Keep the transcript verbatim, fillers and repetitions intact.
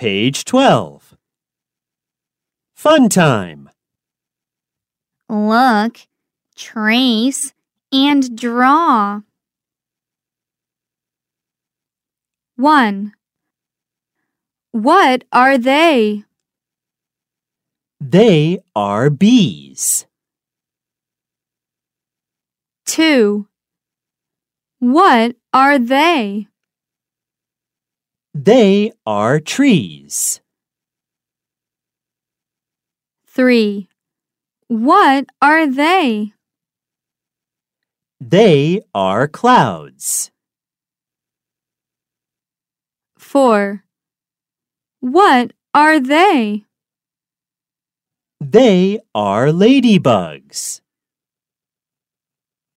Page twelve. Fun time. Look, trace, and draw. one. What are they? They are bees. two. What are they? They are trees. three. What are they? They are clouds. four. What are they? They are ladybugs.